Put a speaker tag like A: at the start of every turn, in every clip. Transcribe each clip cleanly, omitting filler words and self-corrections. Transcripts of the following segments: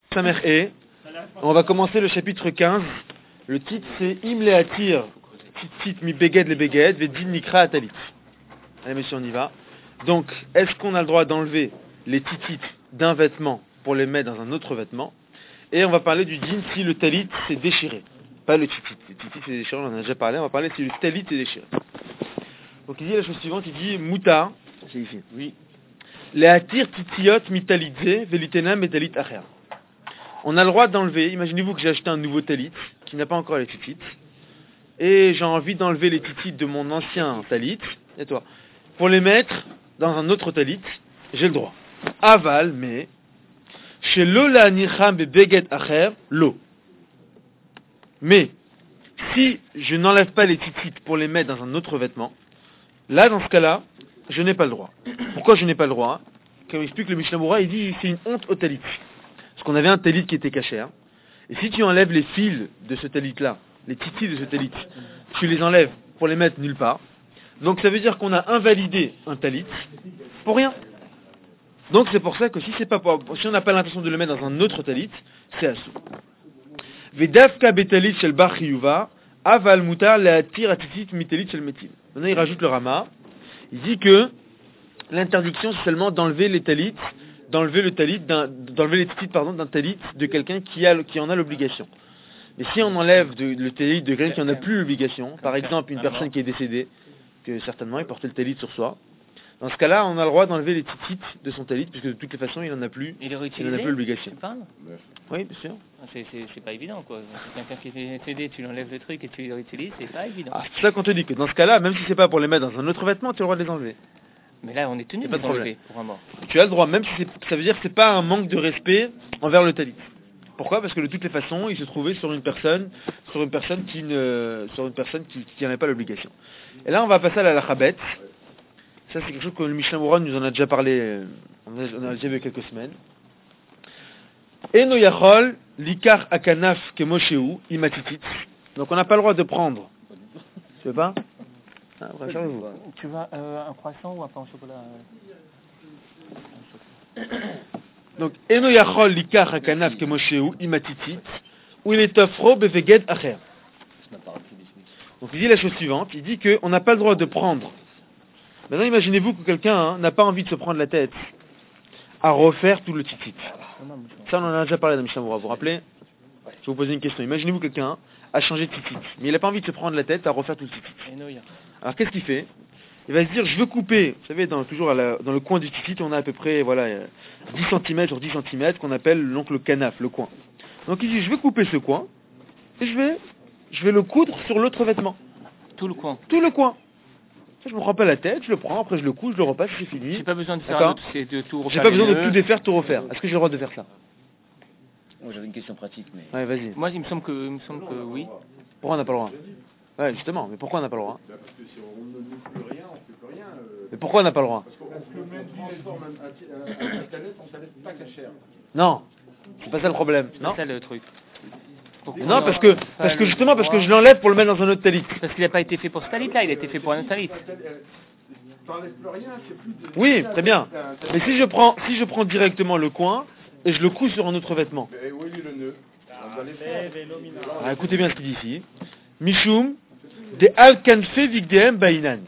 A: Samer E. On va commencer le chapitre 15. Le titre c'est Im leatir titit mi beged le beged vedin nikra atalit. Allez messieurs, on y va. Donc, est-ce qu'on a le droit d'enlever les titites d'un vêtement pour les mettre dans un autre vêtement? Et on va parler du din si le talit s'est déchiré. Pas le titit. Le titit c'est déchiré, on en a déjà parlé. On va parler si le talit s'est déchiré. Donc il dit la chose suivante, il dit Mouta, c'est ici. Oui. Leatir titiot mitalitze velitena metalit acher. On a le droit d'enlever, imaginez-vous que j'ai acheté un nouveau talit qui n'a pas encore les titites, et j'ai envie d'enlever les titites de mon ancien talit, et toi, pour les mettre dans un autre talit, j'ai le droit. Aval, mais, chez l'ola nicham beget acher, l'eau. Mais, si je n'enlève pas les titites pour les mettre dans un autre vêtement, là, dans ce cas-là, je n'ai pas le droit. Pourquoi je n'ai pas le droit? Comme explique le Mishnah Berurah, il dit c'est une honte au talit. Parce qu'on avait un talit qui était caché. Et si tu enlèves les fils de ce talit-là, les titis de ce talit, tu les enlèves pour les mettre nulle part. Donc ça veut dire qu'on a invalidé un talit pour rien. Donc c'est pour ça que si on n'a pas l'intention de le mettre dans un autre talit, c'est assourd. Vedavka betalit shel bar chiyuva, aval mutar leatir atitit mitalit shel metim. Maintenant il rajoute le Rama. Il dit que l'interdiction c'est seulement d'enlever les talits, d'enlever les titites d'un talit de quelqu'un qui en a l'obligation. Mais si on enlève le talit de quelqu'un qui en a plus l'obligation, par exemple une personne qui est décédée, que certainement il portait le talit sur soi, dans ce cas-là on a le droit d'enlever les titites de son talit, puisque de toutes les façons il en a plus, il en a plus l'obligation. Oui, bien sûr.
B: C'est pas évident quoi. Quelqu'un qui est décédé, tu l'enlèves le truc et tu le réutilises, c'est pas évident.
A: C'est ça qu'on te dit, que dans ce cas-là, même si c'est pas pour les mettre dans un autre vêtement, tu as le droit de les enlever.
B: Mais là, on est tenu de les enlever pour un mort.
A: Tu as le droit, même si ça veut dire que c'est pas un manque de respect envers le talit. Pourquoi? Parce que de toutes les façons, il se trouvait sur une personne qui n'en avait pas l'obligation. Et là, on va passer à la lachabet. Ça, c'est quelque chose que le Mishnah Berurah nous en a déjà parlé, on a déjà vu il y a quelques semaines. Eno yachol likar akanaf kemosheu imatitit. Donc on n'a pas le droit de prendre. Tu veux pas?
B: Tu veux un croissant ou un pain au chocolat?
A: Donc eno yachol likar akanaf kemosheu imatitit ou il est offro beveged acher. Donc il dit la chose suivante, il dit qu'on n'a pas le droit de prendre. Maintenant imaginez-vous que quelqu'un n'a pas envie de se prendre la tête à refaire tout le titit. Ça on en a déjà parlé dans Mishnah Berurah, vous vous rappelez? Je vais vous poser une question. Imaginez-vous que quelqu'un a changé de titit, mais il n'a pas envie de se prendre la tête à refaire tout le titit. Alors qu'est-ce qu'il fait? Il va se dire, je veux couper, vous savez, toujours dans le coin du titit, on a à peu près 10 cm sur 10 cm qu'on appelle donc le canaf, le coin. Donc il dit, je vais couper ce coin, et je vais le coudre sur l'autre vêtement.
B: Tout le coin.
A: Tout le coin. Ça, je me prends pas la tête, je le prends, après je le couds, je le repasse, c'est fini.
B: J'ai pas besoin de faire de tout refaire.
A: J'ai pas besoin de tout défaire, tout refaire. Est-ce que j'ai le droit de faire ça?
C: Moi j'avais une question pratique, mais...
A: Ouais, vas-y.
B: Moi, il me semble que oui.
A: Pourquoi on n'a pas le droit? Ouais, justement, mais pourquoi on n'a pas le droit?
D: Parce que si on ne nous plus rien, on ne fait plus rien.
A: Mais pourquoi on n'a pas le droit?
D: Parce que même transforme un talit en talit pas cachère.
A: Non, c'est pas ça le problème. Non,
B: c'est ça le truc.
A: Non, parce que je l'enlève pour le mettre dans un autre talit.
B: Parce qu'il n'a pas été fait pour ce talit là, il a été fait pour un autre talit.
D: T'enlèves plus rien, c'est plus de...
A: Oui, très bien. Mais si je prends directement le coin et je le couds sur un autre vêtement.
D: Mais oui, le nœud.
A: Écoutez bien ce qu'il dit ici. Mishum de alkanfe vigdeem bainan.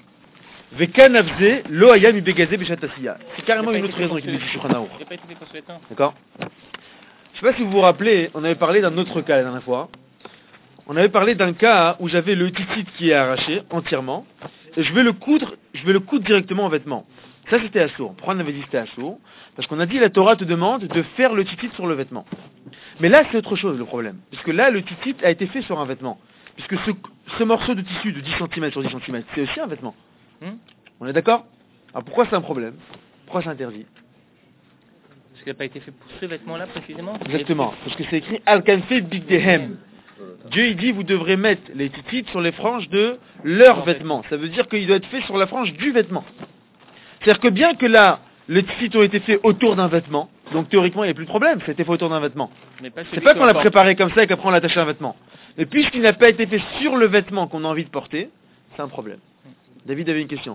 A: Vekanavze lo ayam ibegazé beshatasiya. C'est carrément une autre raison qu'il dit sur Shulchan Aruch.
B: Il n'a pas été fait pour ce vêtement.
A: D'accord? Je ne sais pas si vous vous rappelez, on avait parlé d'un autre cas la dernière fois. On avait parlé d'un cas où j'avais le titit qui est arraché entièrement et je vais le coudre directement en vêtement. Ça c'était assourd. Pourquoi on avait dit c'était assourd? Parce qu'on a dit la Torah te demande de faire le titit sur le vêtement. Mais là c'est autre chose le problème. Puisque là le titit a été fait sur un vêtement. Puisque ce morceau de tissu de 10 cm sur 10 cm c'est aussi un vêtement. On est d'accord? Alors pourquoi c'est un problème? Pourquoi c'est interdit?
B: Parce qu'il n'a pas été fait pour ce vêtement-là précisément.
A: Exactement, parce que c'est écrit Al-Kanfe Bigdehem. Dieu il dit vous devrez mettre les titites sur les franges de leur vêtement. Ça veut dire qu'il doit être fait sur la frange du vêtement. C'est-à-dire que bien que là, les titites ont été faits autour d'un vêtement, donc théoriquement il n'y a plus de problème, c'était fait autour d'un vêtement. C'est pas qu'on l'a préparé comme ça et qu'après on l'a attaché à un vêtement. Mais puisqu'il n'a pas été fait sur le vêtement qu'on a envie de porter, c'est un problème. David avait une question.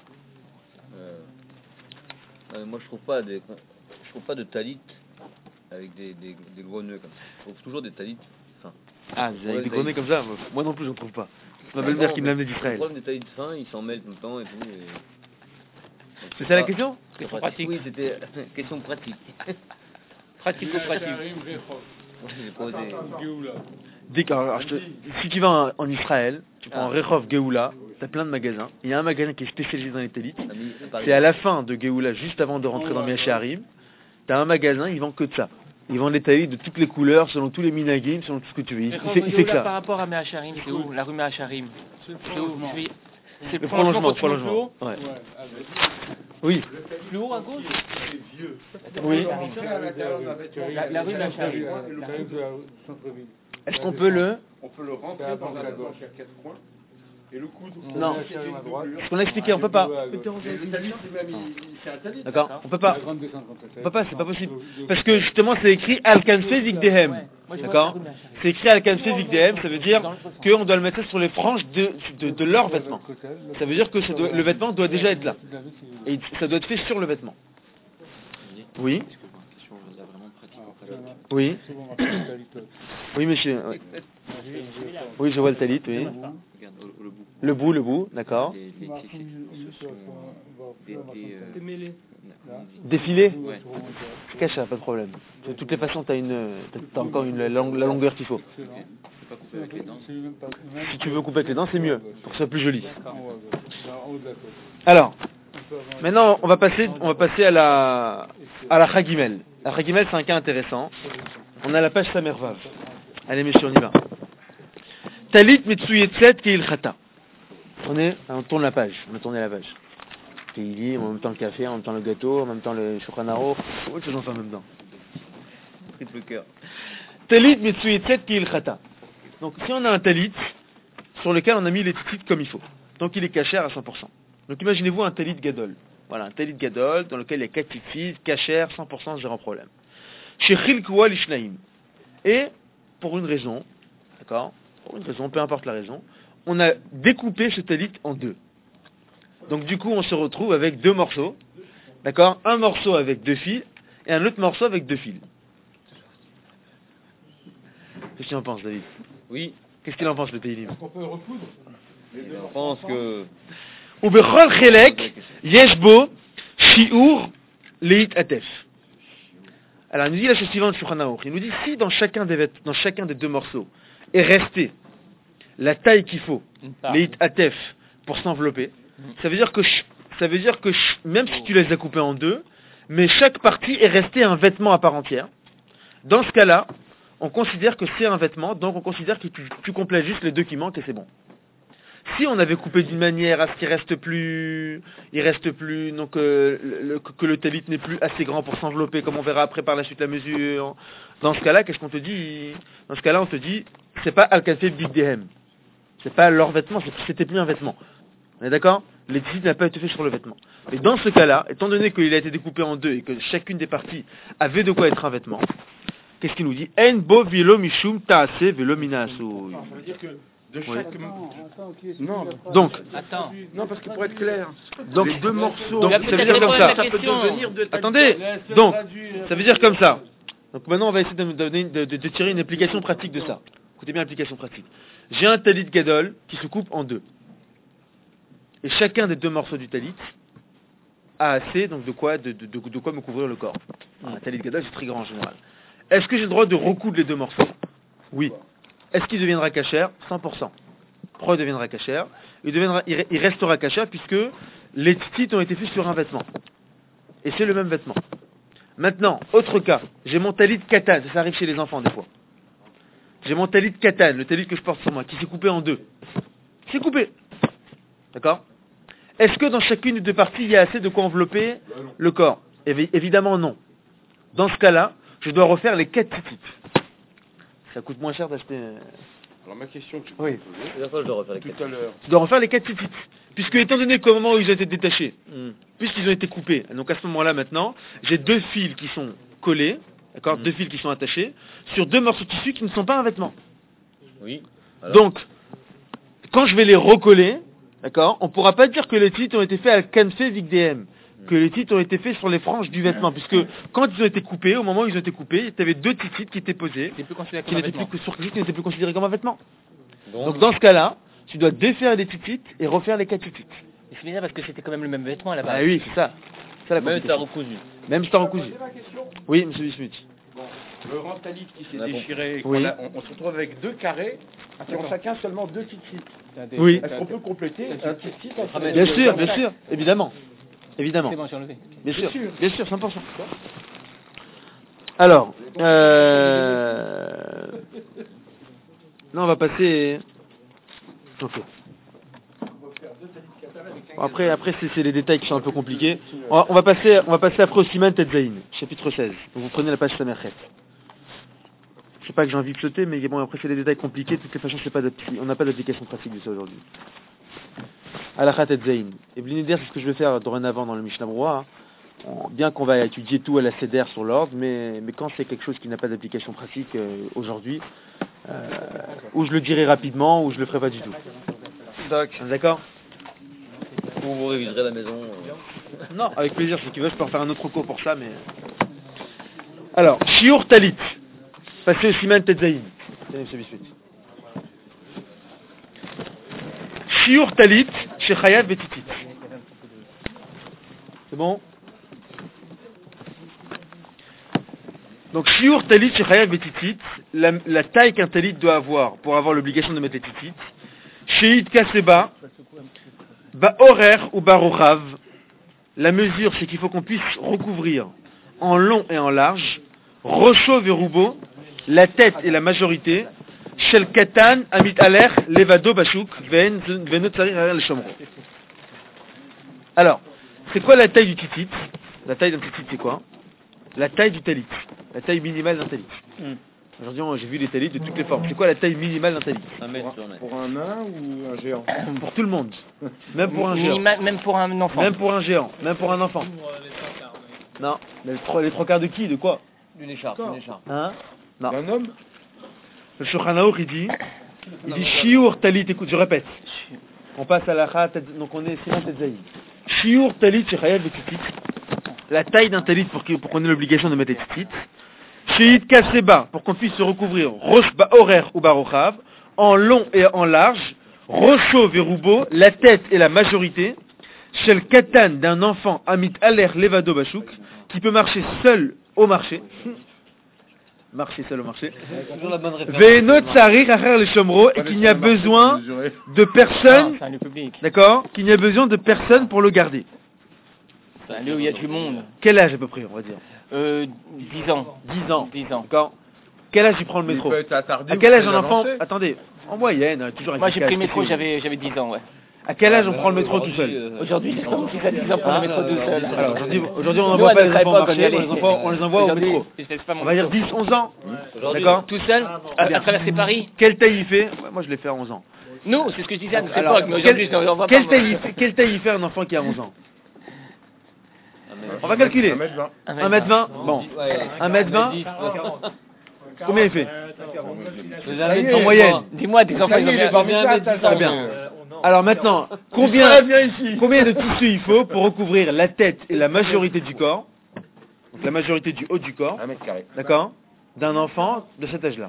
C: Moi je trouve pas de talit avec des gros nœuds comme ça. Je trouve toujours des talits fins.
A: Ah, vous avez des gros nez comme ça? Moi non plus, j'en trouve pas. C'est ma
C: Ah
A: belle-mère
C: non,
A: qui me l'a amené
C: Le
A: d'Israël.
C: problème des talits fins, ils s'en mêlent tout le temps et tout.
A: C'est ça la question?
B: Question pratique.
C: Oui, c'était question pratique.
B: Pratico-pratique.
C: J'ai posé.
A: Si tu vas en Israël, tu prends Rehov Geoula, t'as plein de magasins. Il y a un magasin qui est spécialisé dans les talites. C'est à la fin de Geoula, juste avant de rentrer dans Miacharim. T'as un magasin, ils vendent que de ça. Ils vendent des talites de toutes les couleurs, selon tous les minagim, selon tout ce que tu veux. Il fait que
B: Par
A: ça.
B: rapport à Mehacharim, c'est où? La rue Mehacharim. C'est où? C'est
A: Le prolongement. Ouais. Oui.
B: Plus haut à gauche?
A: Oui.
B: La rue Mehacharim.
A: Est-ce qu'on peut le...
D: On peut le rentrer dans la gauche à 4 coins et le coudre.
A: Non. Ce qu'on a expliqué, on peut pas.
D: Le talit, c'est un talit.
A: D'accord? On peut pas. On peut pas, c'est pas possible. Parce que justement, c'est écrit Al-Kanfe Vigdehem. D'accord? C'est écrit Al-Kanfe Vigdehem, ça veut dire qu'on doit le mettre sur les franges de leurs vêtements. Ça veut dire que le vêtement doit déjà être là. Et ça doit être fait sur le vêtement. Oui? Oui? Oui, monsieur. Oui, oui, je vois le talit, oui. Le bout, d'accord. Défilé? C'est caché, pas de problème. De toutes les façons, t'as encore la longueur qu'il faut. Si tu veux couper avec les dents, c'est mieux, pour que ce soit plus joli. Alors, maintenant, on va passer à la Chagimel. La Chagimel, c'est un cas intéressant. On a la page Samervav. Allez, messieurs, on y va. Talit Metsuyetzet Keil Chata. On tourne la page. On a tourné la page. Keili, en même temps le café, en même temps le gâteau, en même temps le Shulchan Aruch. Autre chose en même temps.
C: Triple cœur.
A: Talit Metsuyetzet Keil Chata. Donc, si on a un talit sur lequel on a mis les tzitzit comme il faut, donc il est cachère à 100%. Donc, imaginez-vous un talit gadol. Voilà, un talit gadol dans lequel il y a 4 tzitzit, cachère, 100%, zéro problème. Chez Chilkwa Lishnaim. Et, pour une raison, d'accord? Pour une raison, peu importe la raison, on a découpé ce talit en deux. Donc du coup, on se retrouve avec deux morceaux, d'accord? Un morceau avec 2 fils et un autre morceau avec 2 fils. Qu'est-ce qu'il en pense, David?
C: Oui.
A: Qu'est-ce qu'il en pense, le Teilim?
D: On peut recoudre.
C: Je pense que...
A: Ubechol Chelek, Yeshbo, Shiur, Leit Atef. Alors, il nous dit la chose suivante, Shulchan Aruch. Il nous dit, si dans chacun des deux morceaux est resté la taille qu'il faut, Leit Atef, pour s'envelopper, ça veut dire que même si tu les as coupés en deux, mais chaque partie est restée un vêtement à part entière. Dans ce cas-là, on considère que c'est un vêtement, donc on considère que tu complètes juste les deux qui manquent et c'est bon. Si on avait coupé d'une manière à ce qu'il reste plus, donc que le talit n'est plus assez grand pour s'envelopper, comme on verra après par la suite la mesure. Dans ce cas-là, qu'est-ce qu'on te dit? Dans ce cas-là, on te dit, c'est pas Al-Kanfe Bigdehem. C'est pas leur vêtement, c'était plus un vêtement. On est d'accord? Les tzitzit n'a pas été fait sur le vêtement. Mais dans ce cas-là, étant donné qu'il a été découpé en deux et que chacune des parties avait de quoi être un vêtement, qu'est-ce qu'il nous dit? En bo velo mishum taase velo minasu.
D: Ça veut dire que de chaque...
A: Non. Donc.
B: Attends.
D: Non, parce que pour être clair,
A: Donc,
D: les deux morceaux...
A: Donc, ça veut dire comme ça.
D: Ça peut devenir de...
A: Attendez. Donc, ça veut dire comme ça. Donc maintenant, on va essayer de tirer une application pratique de ça. Écoutez bien l'application pratique. J'ai un talit gadol qui se coupe en deux. Et chacun des deux morceaux du talit a assez donc de quoi me couvrir le corps. Un talit gadol, c'est très grand en général. Est-ce que j'ai le droit de recoudre les deux morceaux? Oui. Est-ce qu'il deviendra cachère? 100%. Pourquoi il deviendra cachère? Il restera cachère puisque les tzitzit ont été faits sur un vêtement. Et c'est le même vêtement. Maintenant, autre cas, j'ai mon talit katan, ça arrive chez les enfants des fois. J'ai mon talit katan, le talit que je porte sur moi, qui s'est coupé en deux. C'est coupé. D'accord? Est-ce que dans chacune des deux parties, il y a assez de quoi envelopper le corps? Évidemment non. Dans ce cas-là, je dois refaire les 4 tzitzit. Ça coûte moins cher d'acheter...
D: Alors ma question que je
A: oui.
C: La fois, je dois refaire les
D: tout à l'heure.
A: Tu dois refaire les 4 tzitzit. Puisque étant donné qu'au moment où ils ont été détachés, puisqu'ils ont été coupés, donc à ce moment-là maintenant, j'ai 2 fils qui sont collés, d'accord, 2 fils qui sont attachés, sur 2 morceaux de tissu qui ne sont pas un vêtement.
C: Oui. Alors.
A: Donc, quand je vais les recoller, d'accord, on ne pourra pas dire que les tzitzit ont été faits à Kanfe Vigdehem. que les titres ont été faits sur les franges du vêtement, puisque quand ils ont été coupés, au moment où ils ont été coupés, tu avais deux titres qui étaient posés,
B: C'est plus considéré
A: qui
B: comme un
A: n'étaient
B: vêtement.
A: qui n'étaient plus considérés comme un vêtement.
C: Donc,
A: Donc dans ce cas-là, tu dois défaire les titres et refaire les 4 titres.
B: Et c'est bizarre parce que c'était quand même le même vêtement là-bas.
A: Ah oui, c'est ça. C'est la
C: même si t'as
A: complication.
C: recousu.
A: Même si t'as recousu.
D: C'est ma question.
A: Oui, monsieur Bismuth.
D: Le rantalit qui s'est
C: On a compris.
D: déchiré,
A: Oui.
D: on se retrouve avec deux carrés qui ont chacun seulement deux titres.
A: Oui.
D: Est-ce qu'on peut compléter un titre entre
A: Bien sûr, bien sûr, évidemment. Évidemment.
B: C'est bon, j'ai enlevé.
A: Bien sûr,
D: sûr.
A: bien sûr, 100%. Alors, non, on va passer. Ok. Bon, après c'est les détails qui sont un peu compliqués. On va passer après au Siman Tetzaïn, chapitre 16. Donc vous prenez la page Samerchet. Je sais pas que j'ai envie de sauter, mais bon, après c'est des détails compliqués. De toutes les façons, on n'a pas d'application pratique de ça aujourd'hui. Alachat Tetzaïn. Et Blinider, c'est ce que je vais faire dorénavant dans le Mishnah Brura. Bien qu'on va étudier tout à la Seder sur l'ordre, mais quand c'est quelque chose qui n'a pas d'application pratique aujourd'hui, ou je le dirai rapidement, ou je le ferai pas du tout. D'accord?
C: Ou vous réviserez la maison.
A: Non, avec plaisir, si tu veux, je peux en faire un autre cours pour ça, mais... Alors, Shiur Talit. Passez au Siman Tetzaïn. Tenez, monsieur Bismuth. Shiur Talit, chez Chayav Betitit. C'est bon? Donc, Shiur Talit, chez Chayav Betitit, la taille qu'un talit doit avoir pour avoir l'obligation de mettre les titit. Sheit Kaseba, Ba horaire ou barochav, la mesure c'est qu'il faut qu'on puisse recouvrir en long et en large, rocho verubo, la tête et la majorité, shel katan amit aler levado bashuk venot tsarir aler le shomro. Alors, c'est quoi la taille du titit? La taille d'un titit c'est quoi? La taille du talit, la taille minimale d'un talit. Aujourd'hui, j'ai vu les talits de toutes les formes. C'est quoi la taille minimale d'un talit?
C: 1 mètre sur 1 mètre.
D: Pour un nain ou un géant?
A: Pour tout le monde. Même pour un géant.
B: Même pour un enfant.
A: Même pour un géant. Même pour un enfant. Non. Mais les trois quarts de qui? De quoi?
C: Une écharpe,
D: D'accord.
C: une écharpe.
A: Hein? Non.
D: Un homme?
A: Le Shulchan Aruch, il dit Shiur Talit, écoute, je répète. On passe à la Chat, donc on est Siman Tetzaïn. Shiur Talit, chez Chayav Betitit. La taille d'un talit pour qu'on ait l'obligation de mettre les titit. Sheit Kaseba, pour qu'on puisse se recouvrir roche horaire ou barochav, en long et en large, rocho verubo, la tête et la majorité, shel katan d'un enfant amit aler levado bashuk, qui peut marcher seul au marché, marcher seul au marché,
C: Toujours la bonne référence.
A: ve'enot tsarir acher le shomro, et qu'il n'y a besoin de personne,
B: C'est un lieu public.
A: d'accord, qu'il n'y a besoin de personne pour le garder.
B: C'est un lieu où il y a du monde.
A: Quel âge à peu près, on va dire?
B: 10 ans.
A: 10 ans.
B: 10 ans.
A: D'accord. Quel âge tu prends le
D: Il
A: métro?
D: peut être attardé
A: À
D: ou
A: quel âge
D: très
A: un enfant?
D: avancé.
A: Attendez, en moyenne, toujours avec
B: Moi
A: des
B: j'ai
A: cas
B: pris le métro,
A: spéciaux.
B: j'avais 10 ans, ouais.
A: À quel âge on prend le métro tout seul?
B: Aujourd'hui, les gens qui ont 10 ans prennent le métro tout seul.
A: Alors aujourd'hui on
B: Nous,
A: n'envoie
B: à
A: pas les
B: notre
A: enfants
B: époque,
A: marcher,
B: on
A: on les envoie au
B: Aujourd'hui,
A: métro.
B: je laisse pas mon
A: On va dire
B: métro.
A: 10, 11 ans.
C: Aujourd'hui,
A: D'accord.
B: Tout seul, à traverser Paris.
A: Quelle taille il fait? Ouais, moi je l'ai fait à 11 ans.
B: Nous, c'est ce que je disais à notre
A: Alors,
B: époque, mais aujourd'hui, je n'en vois pas.
A: quelle taille il fait un enfant qui a 11 ans? On va calculer.
D: 1m20.
A: 1m20. Bon. 1m20. Combien il fait? En moyenne.
B: Dis-moi, des enfants, ils ont bien...
A: Très bien. Alors maintenant, combien de tissu il faut pour recouvrir la tête et la majorité du corps, donc la majorité du haut du corps,
D: 1 mètre carré.
A: d'accord, d'un enfant de cet âge-là?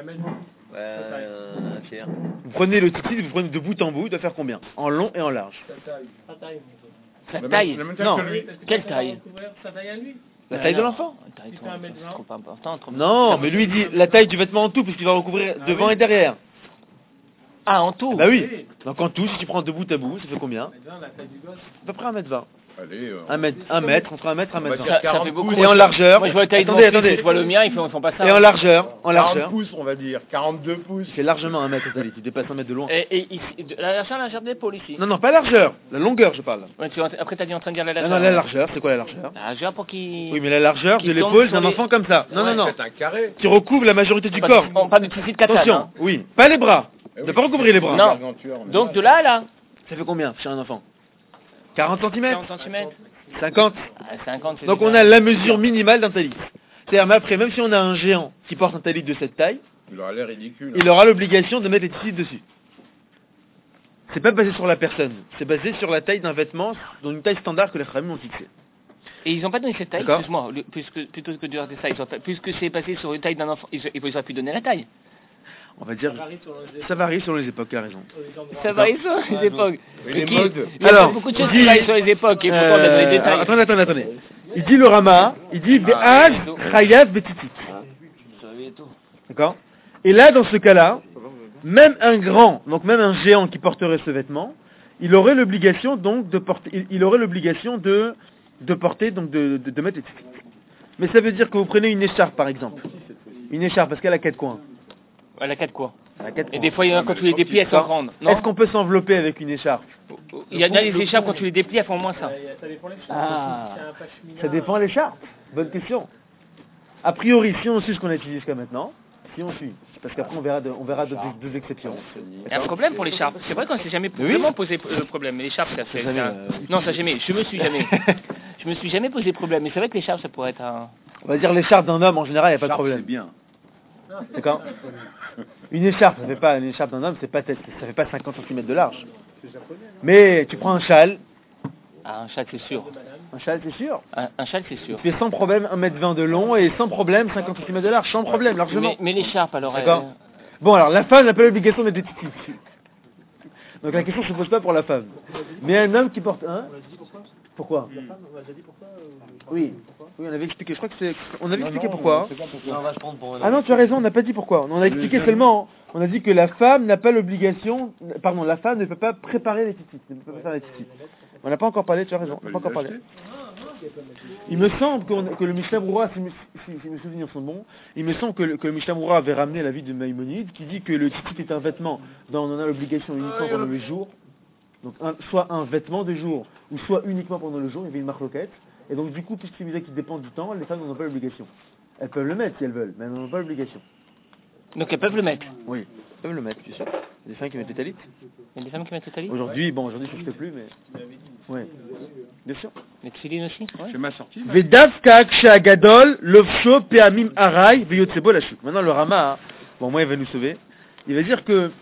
C: un tiers.
A: Vous prenez le tissu, vous prenez de bout en bout, il doit faire combien? En long et en large.
B: Sa taille.
D: La même
A: Non.
D: taille que lui.
B: Quelle taille?
A: La taille de l'enfant?
B: Taille, c'est trop important.
A: Non, mais lui il dit la taille du vêtement en tout, puisqu'il va recouvrir devant et derrière.
B: Ah, en tout?
A: Bah oui. Donc en tout, si tu prends de bout à bout, ça fait combien? À peu près 1m20.
D: Allez,
A: 1 mètre, entre 1 mètre et 1
D: on va
A: mètre
D: dire
A: 20.
B: Ça fait
D: 40
B: beaucoup.
D: pouces.
A: Et en largeur.
B: Moi, je vois la taille de mon
A: Attendez,
B: fils, je vois le mien, ils font pas ça.
A: Et en largeur,
D: 40 pouces, on va dire. 42 pouces.
A: Il fait largement 1 mètre, Nathalie, tu dépasses 1 mètre de loin.
B: Et ici, la largeur d'épaule ici.
A: Non, pas largeur, la longueur je parle.
B: Ouais, après, t'as dit en train de dire la
A: Non,
B: largeur.
A: non, la largeur, c'est quoi la largeur?
B: La largeur pour qu'il...
A: Oui, mais la largeur
B: Qui
A: de
B: tombe
A: l'épaule
B: sur
A: d'un
B: les-
A: enfant comme ça. Non, non, non.
D: Faites un carré.
A: Qui recouvre la majorité du
B: On
A: corps.
B: parle de tissu de katane.
A: Attention,
B: Hein.
A: oui, pas les bras.
D: Eh
A: Ne
D: oui.
A: pas recouvrir les bras.
B: Non.
D: Garganture, mais-
B: Donc de là à là,
A: Ça fait combien chez un enfant? 40 cm?
B: 40 cm.
A: 50?
B: 50, c'est
A: Donc
B: déjà-
A: on a la mesure minimale d'un talit. C'est-à-dire, mais après, même si on a un géant qui porte un talit de cette taille,
D: Il aura l'air ridicule.
A: il aura l'obligation de mettre les tissus dessus. C'est pas basé sur la personne, c'est basé sur la taille d'un vêtement, dont une taille standard que les Khamim ont fixée.
B: Et ils n'ont pas donné cette taille,
A: D'accord.
B: excuse-moi, plutôt que de dire ça, puisque c'est passé sur une taille d'un enfant, ils auraient pu donner la taille.
A: On va dire, ça varie selon les époques, tu as raison.
B: Ça varie sur les époques.
C: Mais les
B: Qui-
C: modes.
B: Il y a
A: Alors,
B: beaucoup de choses
A: il dit-
B: qui varient sur les époques, et pourtant on a donné des détails.
A: Attendez. Il dit le Rama, il dit Be'aj, Chayav, Betitit. D'accord. Et là, dans ce cas-là, même un grand, donc même un géant qui porterait ce vêtement, il aurait l'obligation donc de porter, il aurait l'obligation de porter, donc de mettre les tzitzit. Mais ça veut dire que vous prenez une écharpe par exemple. Une écharpe parce qu'elle a 4 coins.
B: Elle a 4 quoi.
A: Elle a 4
B: Et
A: coins.
B: des fois, il y en a quand tu les déplies, elles sont grandes. Non.
A: Est-ce qu'on peut s'envelopper avec une écharpe?
B: Il y en a les écharpes, quand tu les déplies, elles font moins ça.
A: Ah, ça dépend l'écharpe. Bonne question. A priori, si on suit ce qu'on a utilisé jusqu'à maintenant, si on suit, parce qu'après on verra deux exceptions.
B: Il y a un problème pour l'écharpe. C'est vrai qu'on s'est jamais vraiment posé le problème. Mais l'écharpe, ça fait... Non, ça jamais. Je me suis jamais posé problème. Mais c'est vrai que l'écharpe, ça pourrait être un...
A: On va dire l'écharpe d'un homme en général, il n'y a pas de problème.
C: C'est bien.
A: D'accord. Une écharpe, une écharpe d'un homme, ça fait pas 50 cm de large. Mais tu prends un châle.
B: Ah, un châle, c'est sûr.
A: Un châle, c'est sûr.
B: Un châle, c'est sûr.
A: Tu fais sans problème 1m20 de long et sans problème 50 cm de large, sans problème, largement.
B: Mais l'écharpe, alors...
A: D'accord. Bon, alors la femme n'a pas l'obligation d'être petite. Donc la question ne se pose pas pour la femme. Mais un homme qui porte un... Pourquoi? Oui. Oui, on avait expliqué. Je crois que c'est... On avait expliqué pourquoi. Ah non, tu as raison, on n'a pas dit pourquoi. On a expliqué seulement. On a dit que la femme n'a pas l'obligation... Pardon, la femme ne peut pas préparer les titites. Ne peut pas faire les titites. On n'a pas encore parlé, tu as raison. On n'a pas encore parlé. Il me semble que le Mishnah Brura, si mes souvenirs sont bons, il me semble que le Mishnah Brura avait ramené l'avis de Maïmonide qui dit que le titit est un vêtement dont on a l'obligation uniquement pendant le jour. Donc soit un vêtement de jour, ou soit uniquement pendant le jour, il y avait une marloquette. Et donc du coup, puisqu'il disait qu'il dépend du temps, les femmes n'en ont pas l'obligation. Elles peuvent le mettre si elles veulent, mais elles n'en ont pas l'obligation.
B: Donc elles peuvent le mettre.
A: Oui, elles peuvent le mettre, tu sais. Il y a des femmes qui mettent des talites.
B: Il y a des femmes qui mettent le talit.
A: Aujourd'hui, ça se fait plus, mais... Oui, bien sûr.
B: Les tfilines aussi. Ouais.
C: C'est ma sortie.
A: Vedavka kshagadol lovsho peamim aray veyotsebo lashuk. Maintenant le Rama, bon moi il va nous sauver. Il va dire que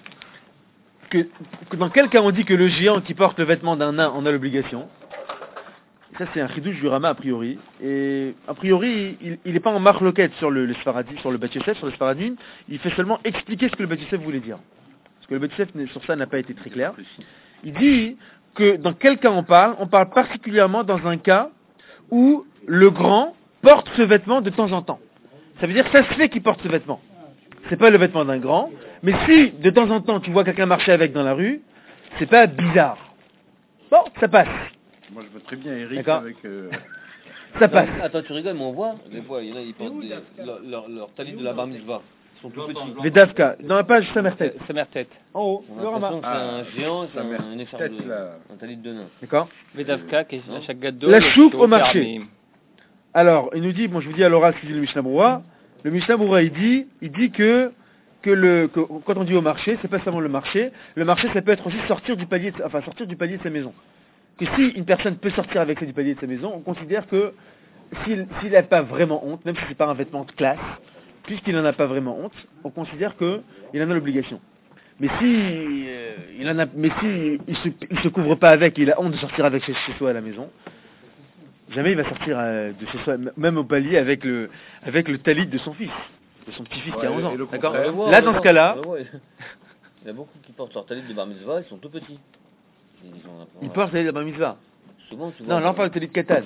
A: dans quel cas on dit que le géant qui porte le vêtement d'un nain en a l'obligation. Ça c'est un chidouche du Rama a priori. Et a priori il n'est pas en marloquette sur le Sfaradi, sur le Bat Yosef, sur le Sfaradim. Il fait seulement expliquer ce que le Bat Yosef voulait dire. Parce que le Bat Yosef sur ça n'a pas été très clair. Il dit que dans quel cas on parle particulièrement dans un cas où le grand porte ce vêtement de temps en temps. Ça veut dire que ça se fait qu'il porte ce vêtement. C'est pas le vêtement d'un grand, mais si de temps en temps tu vois quelqu'un marcher avec dans la rue, c'est pas bizarre. Bon, ça passe.
C: Moi je veux très bien Eric
A: D'accord.
C: avec...
A: Ça passe.
E: Attends, tu rigoles, mais on voit, des fois, il y en a, ils portent leur talit de la bar mitzvah. Ils sont tout petits.
A: Vedavka, dans la page Samertet.
B: Sa mère tête.
A: En haut,
E: On
A: le
E: a l'impression
A: Rama.
E: que c'est un géant, c'est un écharpe
C: tête, là.
E: un talit de nain.
A: D'accord.
B: Vedavka, qui est à chaque gâteau.
A: La choupe au marché. Alors, il nous dit, bon je vous dis à l'oral ce qu'il dit le Mishnah Brura. Le Mishnah Brura il dit que quand on dit au marché, c'est pas seulement le marché ça peut être aussi sortir du palier de sa maison. Que si une personne peut sortir avec du palier de sa maison, on considère que s'il n'a pas vraiment honte, même si c'est pas un vêtement de classe, puisqu'il n'en a pas vraiment honte, on considère qu'il en a l'obligation. Mais si il se couvre pas avec, il a honte de sortir avec chez soi à la maison, jamais il va sortir de chez soi, même au palier avec le talit de son fils, de son petit-fils qui a 11 ans. D'accord. Là, dans ce cas-là,
E: il y a beaucoup qui portent leur talit de bar mitzvah, ils sont tout petits.
A: il porte le talit de la mitzvah.
E: Souvent, tu vois.
A: Non, là on parle de talit de katan.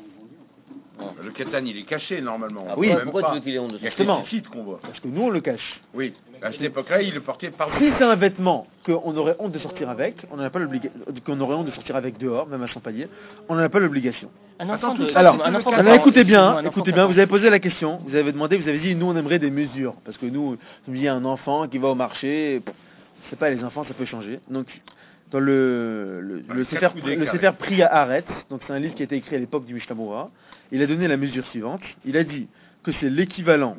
C: Le katan il est caché normalement.
E: Ah,
A: oui,
C: Même
E: pourquoi
C: pas.
E: tu veux qu'il ait honte de
C: Il y a
E: ça
C: que
A: Justement.
C: les titres qu'on voit.
A: Parce que nous on le cache.
C: Oui, à cette époque-là, il le portait par
A: Si c'est un vêtement qu'on aurait honte de sortir avec, on n'en a pas l'obligation, qu'on aurait honte de sortir avec dehors, même à son palier, on n'en a pas l'obligation.
B: Un enfant de...
A: Alors,
B: un enfant de-
A: alors écoutez
B: un enfant
A: bien,
B: de-
A: vous avez posé la question, vous avez demandé, vous avez dit, nous on aimerait des mesures, parce que nous, il y a un enfant qui va au marché, je sais pas, les enfants ça peut changer. Donc, dans le Sefer Pri à Haaretz, donc c'est un livre qui a été écrit à l'époque du Mishnah Brura, il a donné la mesure suivante, il a dit que c'est l'équivalent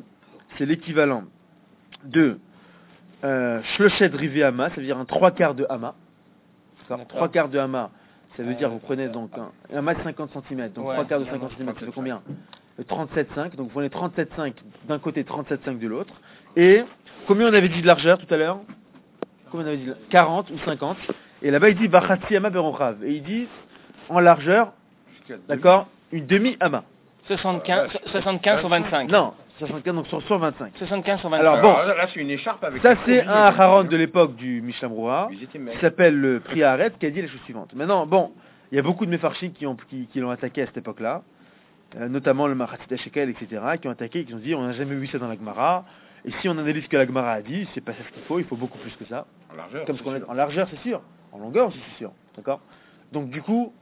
A: de Shloshet Rivé Hama, ça veut dire un 3/4 de Hama. 3/4 de Hama, ça veut dire vous prenez donc un Hama de 50 cm, donc
B: Ouais.
A: 3/4 de 50 cm, ça fait combien 37,5, donc vous prenez 37,5 d'un côté, 37,5 de l'autre. Et combien on avait dit de largeur tout à l'heure? Combien on avait dit 40 ou 50. Et là-bas il dit Vachatsi Hama Beronchav. Et il dit en largeur, d'accord, une demi-ama.
B: 75 sur 25.
A: Non, 75 donc sur 25.
B: 75 sur 25.
A: Alors bon,
D: Là, c'est une écharpe avec...
A: ça c'est un Aharon de l'époque du Mishnah Brura,
C: Ils étaient
A: qui
C: mecs.
A: s'appelle le Priaret, qui a dit la chose suivante. Maintenant, bon, il y a beaucoup de Mefarchim qui l'ont attaqué à cette époque-là, notamment le Machatzit Shekel, etc., qui ont attaqué et qui ont dit on n'a jamais vu ça dans la Gemara, et si on analyse ce que la Gemara a dit, c'est pas ça ce qu'il faut, il faut beaucoup plus que ça.
D: En largeur.
A: Comme ce qu'on a en largeur, c'est sûr. En longueur aussi, c'est sûr. D'accord. Donc du coup,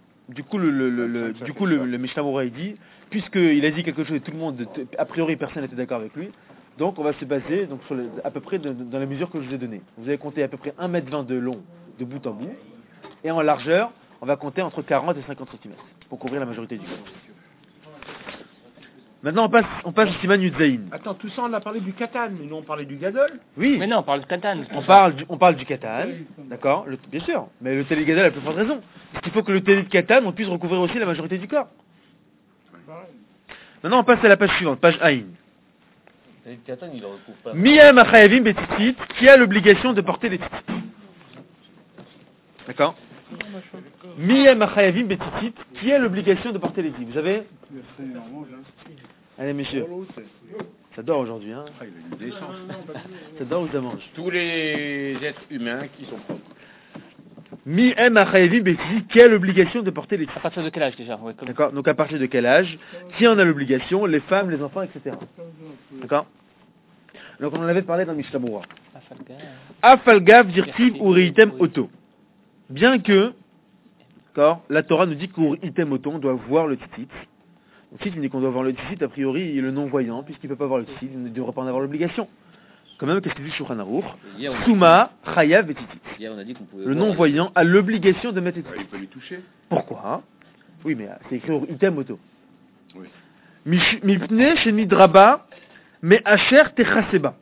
A: le Mishnah Brura il dit, puisqu'il a dit quelque chose et tout le monde, a priori personne n'était d'accord avec lui, donc on va se baser donc sur à peu près dans la mesure que je vous ai donnée. Vous avez compté à peu près 1,20 m de long de bout en bout, et en largeur, on va compter entre 40 et 50 cm pour couvrir la majorité du corps. Maintenant, on passe au Siman Yudzaïn.
D: Attends, tout ça, on a parlé du katan, mais nous, on parlait du gadol.
A: Oui.
B: Mais non, on parle de Katan.
A: On parle du katan, d'accord, bien sûr, mais le télé gadol a la plus forte raison. Parce qu'il faut que le télé de katan, on puisse recouvrir aussi la majorité du corps. Maintenant, on passe à la page suivante, page Aïn.
E: Le katan, il le recouvre pas.
A: Miyam achayavim betitit, qui a l'obligation de porter les tzitzit. D'accord. Miyam achayavim betitit, qui a l'obligation de porter les tzitzit. Vous savez. Allez, messieurs. Ça dort aujourd'hui, hein.
D: Ah, il a eu des chances.
A: Ça dort ou ça mange?
D: Tous les êtres humains qui sont propres.
A: Miyam achayavim betitit, qui a l'obligation de porter les
B: À
A: tzitzit.
B: partir de quel âge déjà? Ouais,
A: D'accord. Donc à partir de quel âge? Qui en a l'obligation? Les femmes, les enfants, etc. D'accord. Donc on en avait parlé dans Mishnah Brura. Afalgav dirtiv ou reitem oto. Bien que, d'accord, la Torah nous dit qu'our item oto, on doit voir le tzitzit. Donc si tu me dis qu'on doit voir le tzitzit, a priori il est le non-voyant, puisqu'il ne peut pas voir le tzitzit, il ne devrait pas en avoir l'obligation. Quand même, qu'est-ce qu'il dit Shulchan Aruch? Souma, chayav et tzitzit.
E: Hier, on a dit qu'on pouvait
A: Le
E: voir.
A: non-voyant a l'obligation de mettre les
D: Il
A: tzitzit.
D: peut lui toucher.
A: Pourquoi? Oui, mais c'est écrit our item oto.
D: Oui.
A: Mipne chez Midraba, mais Asher Techaseba.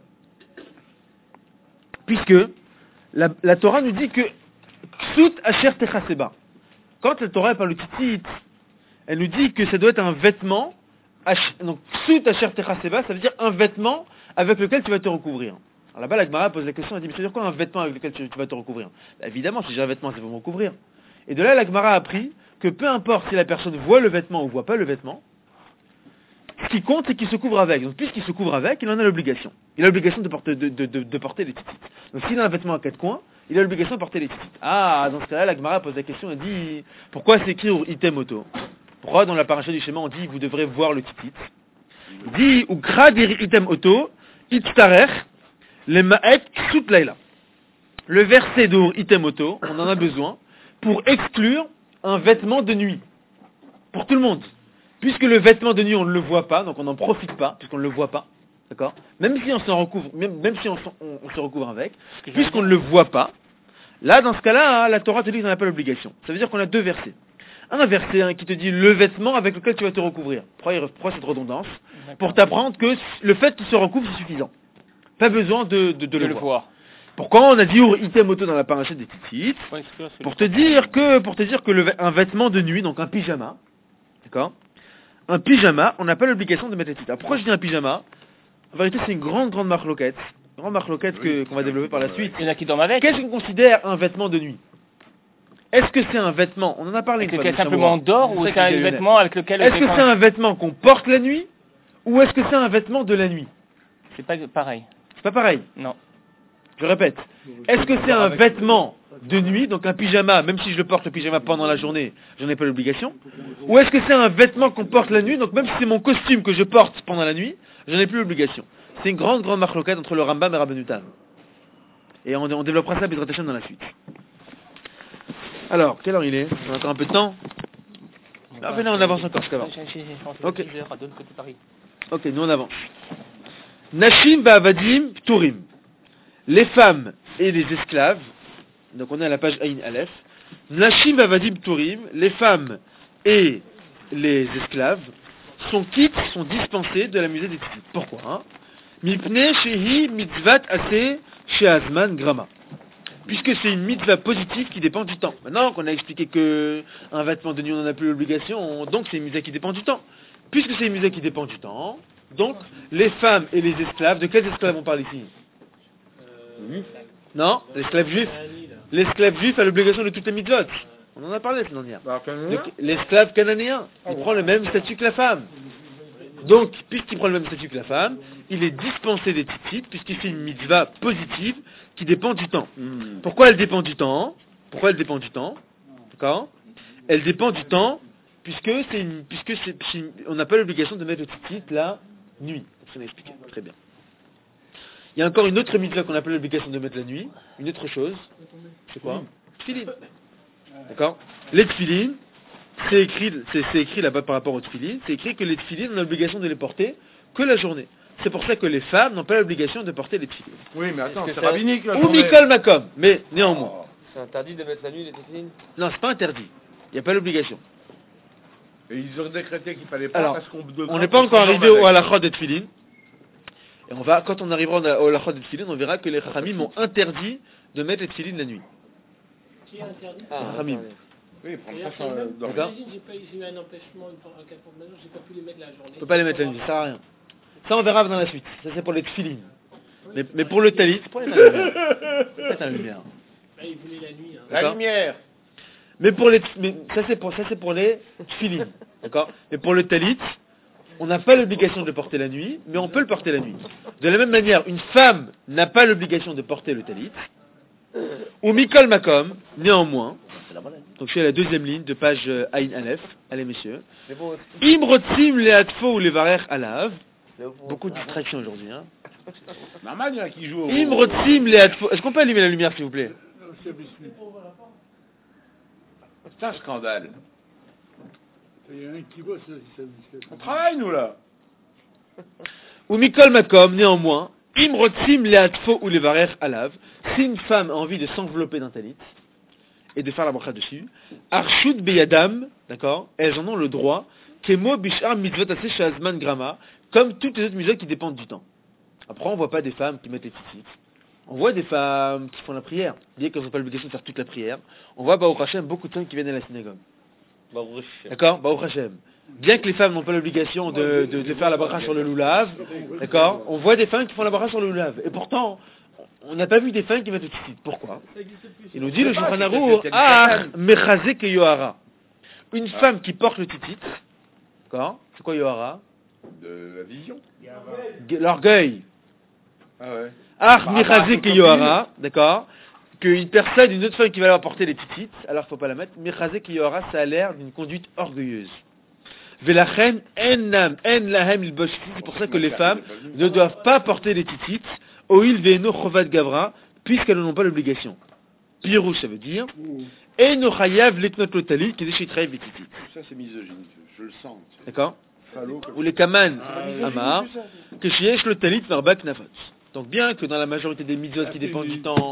A: Puisque la Torah nous dit que Ksut Asher Techaseba. Quand la Torah parle de tzitzit, elle nous dit que ça doit être un vêtement. Donc Ksut Asher Techaseba, ça veut dire un vêtement avec lequel tu vas te recouvrir. Alors là-bas, la Gemara pose la question, elle dit mais ça veut dire quoi un vêtement avec lequel tu vas te recouvrir? Bah, évidemment, si j'ai un vêtement, c'est pour me recouvrir. Et de là, la Gemara a appris que peu importe si la personne voit le vêtement ou voit pas le vêtement, ce qui compte, c'est qu'il se couvre avec. Donc, puisqu'il se couvre avec, il en a l'obligation. Il a l'obligation de porter les tzitzit. Donc, s'il a un vêtement à quatre coins, il a l'obligation de porter les tzitzit. Ah, dans ce cas-là, la Gemara pose la question, elle dit, pourquoi c'est écrit item auto? Pourquoi dans la paracha du schéma, on dit, vous devrez voir le tzitzit? Il dit, ou gradir item auto, itztarech, le ma'et ksut laila. Le verset d'our item auto, on en a besoin pour exclure un vêtement de nuit. Pour tout le monde. Puisque le vêtement de nuit, on ne le voit pas, donc on n'en profite pas, puisqu'on ne le voit pas, d'accord? Même si on s'en recouvre, même si on se recouvre avec, puisqu'on ne le voit pas, là, dans ce cas-là, hein, la Torah te dit qu'on n'a pas l'obligation. Ça veut dire qu'on a deux versets. Un verset qui te dit le vêtement avec lequel tu vas te recouvrir. Pourquoi cette redondance? Pour t'apprendre que le fait qu'il se recouvre, c'est suffisant. Pas besoin de le voir. Pourquoi on a dit item auto dans la paracha des tzitzit? Pour te dire que un vêtement de nuit, donc un pyjama, d'accord? Un pyjama, on n'a pas l'obligation de mettre les tzitzit. Alors pourquoi je dis un pyjama? En vérité, c'est une grande marloquette. Une grande marloquette qu'on va développer par la suite.
B: Il y en a qui dorment avec.
A: Qu'est-ce qu'on considère un vêtement de nuit? Est-ce que c'est un vêtement? On en a parlé une fois.
B: Est-ce que simplement dort ou c'est un vêtement avec lequel...
A: Est-ce que c'est un vêtement qu'on porte la nuit? Ou est-ce que c'est un vêtement de la nuit?
B: C'est pas pareil.
A: C'est pas pareil.
B: Non.
A: Je répète. Est-ce que c'est un vêtement de nuit, donc un pyjama, même si je le porte le pyjama pendant la journée, j'en ai pas l'obligation? Ou est-ce que c'est un vêtement qu'on porte la nuit, donc même si c'est mon costume que je porte pendant la nuit, j'en ai plus l'obligation? C'est une grande marloquette entre le Rambam et Rabbeinu Tam. Et on développera ça Bezrat Hashem dans la suite. Alors, quelle heure il est? On a encore un peu de temps? Ah, venez, on avance encore, Ok. Ok, nous on avance. Nashim ba'avadim turim. Les femmes et les esclaves, donc on est à la page Aïn Aleph. Nashim ba'avadim turim, les femmes et les esclaves sont quittes, sont dispensés de la musée des tzitzit. Pourquoi hein? Mipne shehi mitzvat ase sheazman grama. Puisque c'est une mitzvah positive qui dépend du temps. Maintenant qu'on a expliqué que un vêtement de nuit on n'en a plus l'obligation, donc c'est une mitzvah qui dépend du temps. Puisque c'est une mitzvah qui dépend du temps, donc les femmes et les esclaves, de quels esclaves on parle ici? Non, l'esclave juif. L'esclave juif a l'obligation de toutes les mitzvot. On en a parlé la semaine dernière.
D: Bah, cananéen.
A: L'esclave cananéen, il prend le même statut que la femme. Donc, puisqu'il prend le même statut que la femme, il est dispensé des tzitzit, puisqu'il fait une mitzvah positive qui dépend du temps. Pourquoi elle dépend du temps? D'accord? Elle dépend du temps, on n'a pas l'obligation de mettre le tzitzit la nuit. Ça m'a expliqué. Très bien. Il y a encore une autre mitzvah qu'on n'a pas l'obligation de mettre la nuit. Une autre chose. C'est quoi? Tfilin. D'accord? Les tfilin, c'est écrit là-bas par rapport aux tfilin, c'est écrit que les tfilin, on a l'obligation de les porter que la journée. C'est pour ça que les femmes n'ont pas l'obligation de porter les tfilin.
D: Oui, mais attends, c'est rabbinique là.
A: Ou Mikol Makom, mais néanmoins.
E: C'est interdit de mettre la nuit les tefilines?
A: Non, c'est pas interdit. Il n'y a pas l'obligation.
D: Et ils ont décrété qu'il fallait pas
A: Alors,
D: parce qu'on
A: on n'est pas encore arrivé au halachot des tfilin. Et quand on arrivera au halachot des tfilin, on verra que les chachamim ont interdit de mettre les tfilin la nuit.
F: Qui est interdit?
A: Chachamim.
D: Oui, prendre
F: C'est-à-dire
D: ça
F: que même,
D: dans
A: D'accord.
F: imagine, j'ai eu un empêchement, un cas de maison, j'ai pas pu les mettre la journée.
A: On peut pas les mettre la nuit, ça sert à rien. Ça, on verra dans la suite. Ça, c'est pour les tfilin. Mais pour le talit, c'est pour les mettre la lumière. Mettre la lumière.
F: Là, ils voulaient la nuit. Hein.
D: La
A: D'accord.
D: lumière.
A: Mais ça c'est pour les tfilin, d'accord. Mais pour le talit, on n'a pas l'obligation de le porter la nuit, mais on peut le porter la nuit. De la même manière, une femme n'a pas l'obligation de porter le talit. Ou Mikol Makom, néanmoins. Donc je suis à la deuxième ligne de page Aïn Aleph. Allez messieurs. Imrotim leatfo ou levarer alav. Beaucoup de distractions aujourd'hui. Hein.
D: Normal, il y en a qui jouent au...
A: Imrotim leatfo. Est-ce qu'on peut allumer la lumière s'il vous plaît?
D: C'est un scandale.
G: Il y a un qui bosse là,
D: On travaille, nous, là.
A: Ou Mikol Makom, néanmoins, Imrotim leatfo ou levarer alav. Si une femme a envie de s'envelopper d'un talit et de faire la bracha dessus, Arshut beyadam, d'accord, elles en ont le droit, Kemo bishar mitzvot aseh shazman grama, comme toutes les autres mitzvot qui dépendent du temps. Après, on voit pas des femmes qui mettent les tzitzit. On voit des femmes qui font la prière, bien qu'elles n'ont pas l'obligation de faire toute la prière. On voit, Baruch Hashem, beaucoup de femmes qui viennent à la synagogue. D'accord? Baruch Hashem. Bien que les femmes n'ont pas l'obligation de faire la bracha sur le loulav, d'accord? On voit des femmes qui font la bracha sur le loulav. Et pourtant, on n'a pas vu des femmes qui mettent le tzitzit. Pourquoi? Il nous dit le Shulchan Aruch, mechazé ke yohara. Une femme qui porte le tzitzit, d'accord? C'est quoi yohara?
D: De la vision.
A: L'orgueil.
D: Ah ouais.
A: Mechazé ke yohara, d'accord? Qu'une personne, une autre femme qui va leur porter les tzitzit, alors il ne faut pas la mettre. Mechazé ke yohara, ça a l'air d'une conduite orgueilleuse. Velachen en lahem il boshti. C'est pour ça que les femmes ne doivent pas porter les tzitzit. Oil ve'eno chovat gavra, puisqu'elles n'ont pas l'obligation. Pirouche, ça veut dire eno chayav leknot lo talit kedei sheyitrayev betzitzit.
D: Ça, c'est misogyne. Je le sens.
A: D'accord?
D: Salaud.
A: Ou les kaman amar que sheyesh lo talit varba knafot. Donc bien que dans la majorité des mitzvot qui dépendent du temps,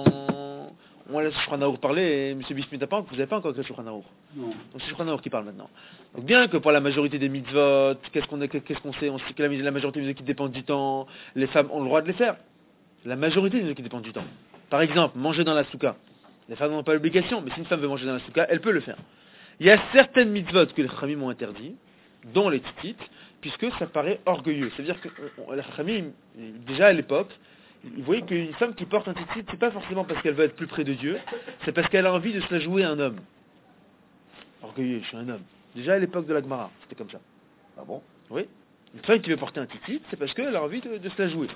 A: on laisse Shulchan Aruch parler, et M. Bismuth, vous n'avez pas encore écrit Shulchan Aruch.
G: Non.
A: Donc c'est Shulchan Aruch qui parle maintenant. Donc bien que pour la majorité des mitzvot, qu'est-ce qu'on sait? On sait que la majorité des mitzvot qui dépendent du temps, les femmes ont le droit de les faire. La majorité des mitzvot qui dépendent du temps. Par exemple, manger dans la souka. Les femmes n'ont pas l'obligation, mais si une femme veut manger dans la souka, elle peut le faire. Il y a certaines mitzvot que les chachamim ont interdit, dont les tzitzit, puisque ça paraît orgueilleux. C'est-à-dire que les chachamim, déjà à l'époque, ils voyaient qu'une femme qui porte un tzitzit, c'est pas forcément parce qu'elle veut être plus près de Dieu, c'est parce qu'elle a envie de se la jouer à un homme. Orgueilleux, je suis un homme. Déjà à l'époque de la Gemara, c'était comme ça.
E: Ah bon?
A: Oui. Une femme qui veut porter un tzitzit, c'est parce qu'elle a envie de se la jouer.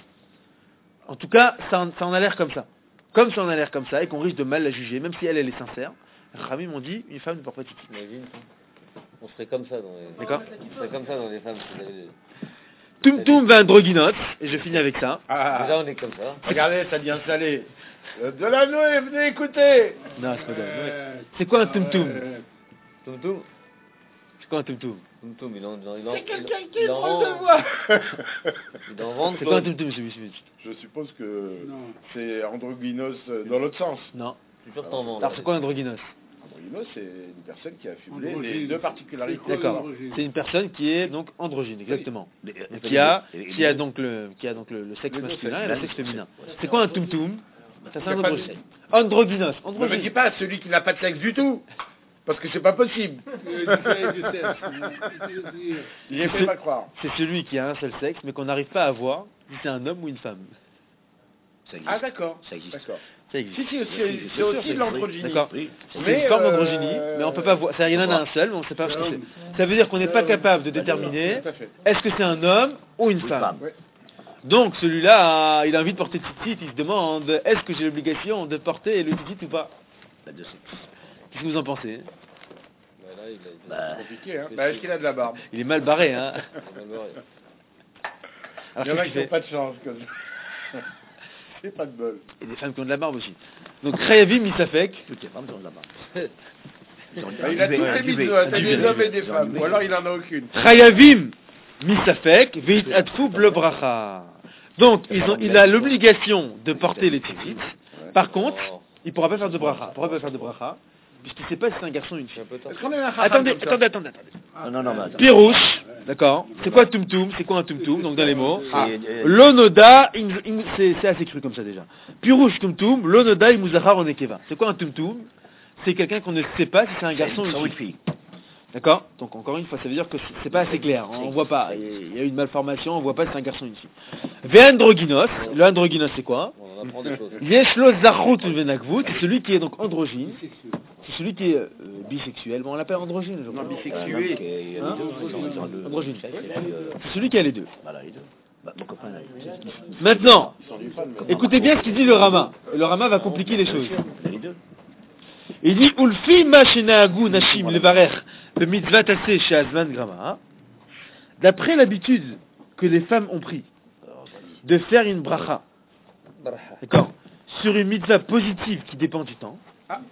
A: En tout cas, ça en a l'air comme ça. Comme ça en a l'air comme ça, et qu'on risque de mal la juger, même si elle est sincère, les Chachamim m'ont dit, une femme ne porte pas de tzitzit.
E: Imagine, on serait comme ça dans les...
A: D'accord?
E: On serait comme ça dans les femmes.
A: Tum va androgynos, et je finis avec ça.
D: Ah,
E: Déjà, on est comme ça.
D: regardez, ça vient salé. De la Noé, venez écouter.
A: Non, c'est pas de ouais. C'est quoi un tum-tum?
E: Tum-tum.
A: C'est quoi un tum-tum?
E: Tum-tum, il en
D: C'est quelqu'un qui est proche de moi.
E: Il en vend.
A: C'est quoi un tum-tum, monsieur Bismuth?
D: Je suppose que
G: Non.
D: c'est androgynos dans l'autre sens.
A: Non.
E: Je suis sûr que t'en vends.
A: Alors c'est quoi androgynos?
D: Androgynos, c'est une personne qui a accumulé
G: Androgyne.
D: les deux particularités.
A: D'accord.
G: Androgyne.
A: C'est une personne qui est donc androgyne, exactement.
E: Mais-
A: Et qui a donc le sexe
D: Les deux
A: masculin et
D: sexes.
A: le sexe féminin. C'est quoi un tum-tum? Ça c'est un
D: Y a pas de-
A: androgyne. Androgynos.
D: Ne me dis pas celui qui n'a pas de sexe du tout. Parce que c'est pas possible. Il est fait pas croire.
A: C'est celui qui a un seul sexe, mais qu'on n'arrive pas à voir si c'est un homme ou une femme.
E: Ça existe.
D: Ah d'accord.
E: Ça existe.
D: D'accord.
A: Ça existe.
D: Si,
E: Oui,
D: c'est
E: bien
D: c'est
E: sûr,
D: aussi
E: c'est-
D: de l'androgynie.
A: D'accord.
E: Oui.
A: C'est une forme d'androgynie, mais on peut pas voir. Il y en a un seul, mais on ne sait pas ce que c'est. Ça veut dire qu'on n'est pas capable de déterminer
D: Tout à fait.
A: est-ce que c'est un homme ou une femme.
D: Ouais.
A: Donc celui-là, il a envie de porter tzitzit, il se demande est-ce que j'ai l'obligation de porter le tzitzit ou pas.
E: La deux sexes.
A: Qu'est-ce que vous en pensez?
E: Bah,
D: C'est compliqué, hein. Bah, est-ce qu'il a de la barbe?
A: Il est mal barré, hein. Alors,
D: Il y en a
A: qu'est-ce
D: qui
A: qu'il
D: n'ont
A: fait?
D: pas de chance. Comme ça. C'est pas de bol.
A: Il y a des femmes qui ont de la barbe aussi. Donc Khayavim Misafek,
E: toutes les femmes ont de la barbe.
D: Bah, il a tous les mitzvot, t'as des hommes et des femmes. Ou alors il en a aucune.
A: Khayavim Misafek, Veit Atfou Ble Bracha. Donc il a l'obligation de porter les tzitzit. Par contre, il ne pourra pas faire de bracha. Pourquoi pas faire de bracha? Puisqu'il ne sait pas si c'est un garçon ou une fille.
D: Est-ce qu'on a un chacham
A: Attendez.
E: Non, mais attends.
A: Pirouche, d'accord. C'est quoi tumtum? C'est quoi un tumtum? Donc dans les mots.
E: C'est-
A: L'onoda, c'est assez cru comme ça déjà. Pirouche tumtum, l'onoda imuzachar onekeva. C'est quoi un tumtum? C'est quelqu'un qu'on ne sait pas si c'est un garçon ou
E: Sans
A: une
E: une
A: fille.
E: fille.
A: D'accord? Donc encore une fois, ça veut dire que c'est pas assez clair. On voit pas. Il y a une malformation, on voit pas si c'est un garçon ou une fille. Ve'androgynos. Le androgynos c'est quoi?
C: On apprend des choses.
A: Yeshlo zachut venakvut. C'est celui qui est donc androgyne. C'est celui qui est bisexuel. Bon, on l'appelle androgyne. je crois.
E: Bisexué.
A: Hein? Androgyne. C'est celui qui a les deux.
E: Voilà, les deux. Bah, mon copain, là,
A: Maintenant, écoutez bien ce qu'il dit le Rama. Et le Rama va compliquer les choses.
E: il a les deux.
A: Il dit Ulfi ma shenahagu nashim levarech b'mitzvat aseh she'azman grama. D'après l'habitude que les femmes ont pris de faire une bracha, d'accord, sur une mitzvah positive qui dépend du temps.
D: Ah.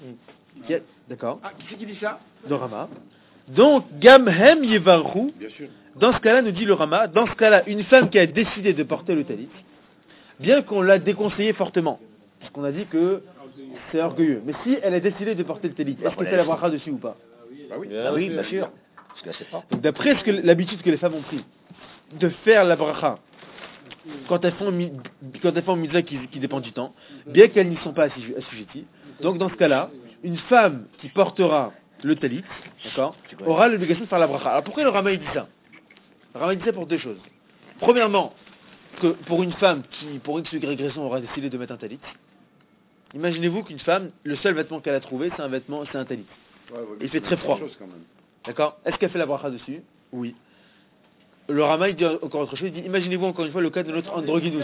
A: D'accord.
D: Ah, qui c'est qui dit ça?
A: Le Rama. Donc gamhem yevarhu.
D: Bien sûr.
A: Dans ce cas-là, nous dit le Rama, dans ce cas-là, une femme qui a décidé de porter le talit, bien qu'on l'a déconseillé fortement, parce qu'on a dit que c'est orgueilleux, mais si elle a décidé de porter le talit, est-ce qu'elle fait la bracha dessus ou pas?
D: Bah oui.
E: Ah oui, bien sûr. Parce que là, c'est pas.
A: Donc d'après l'habitude que les femmes ont pris de faire la bracha quand elles font une mitzvah qui dépend du temps, bien qu'elles n'y sont pas assujetties, donc dans ce cas-là, une femme qui portera le talit, d'accord, aura l'obligation de faire la bracha. Alors pourquoi le Rama il dit ça? Le Rama il dit ça pour deux choses. Premièrement, que pour une femme qui, pour X ou Y raison, aura décidé de mettre un talit, imaginez-vous qu'une femme, le seul vêtement qu'elle a trouvé, c'est un talit. Il fait très froid. D'accord? Est-ce qu'elle fait la bracha dessus? Oui. Le Rama il dit encore autre chose, il dit imaginez-vous encore une fois le cas de notre androgynous.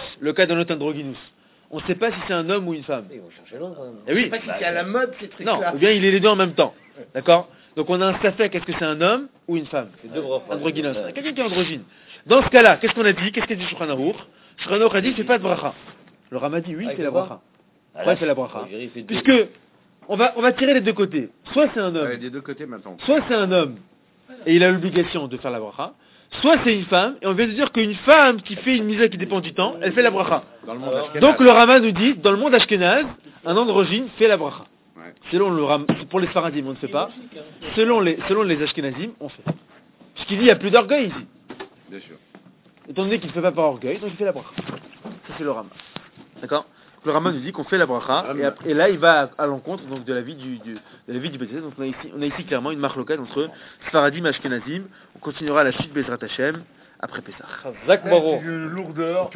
A: On ne sait pas si c'est un homme ou une femme.
E: Ils vont chercher l'autre.
A: Eh oui.
D: Je sais pas si c'est à la mode ces trucs-là.
A: Non, ou bien il est les deux en même temps. D'accord? Donc on a un safek, est-ce que c'est un homme ou une femme? Androgynous. Quelqu'un qui est androgyne. Dans ce cas-là, qu'est-ce qu'on a dit? Qu'est-ce qu'a dit Shulchan Aruch? Shulchan Aruch a dit, fais pas de bracha. Le Rama dit, oui, c'est la bracha. Ouais, c'est la bracha. Puisque, on va tirer les deux côtés. Soit c'est un homme,
D: Des deux côtés maintenant.
A: soit c'est un homme, et il a l'obligation de faire la bracha, soit c'est une femme, et on vient de dire qu'une femme qui fait une misère qui dépend du temps, elle fait la bracha.
D: Dans le monde ashkénaze.
A: Donc le Rama nous dit, dans le monde ashkénaze, un androgyne fait la bracha.
D: Ouais.
A: Selon le Rama, pour les Sfaradim, on ne fait pas. Selon les ashkénazim, on fait. Puisqu'il dit, il n'y a plus d'orgueil ici.
D: Bien sûr.
A: Étant donné qu'il ne fait pas par orgueil, donc il fait la bracha. Ça c'est le Rama. D'accord? Le Rama nous dit qu'on fait la bracha, et là il va à l'encontre donc de la vie du baptisé. Donc on a ici clairement une marque locale entre Sfaradim et Ashkenazim. On continuera la suite Bezrat Hashem après Pessah.
D: C'est une lourdeur.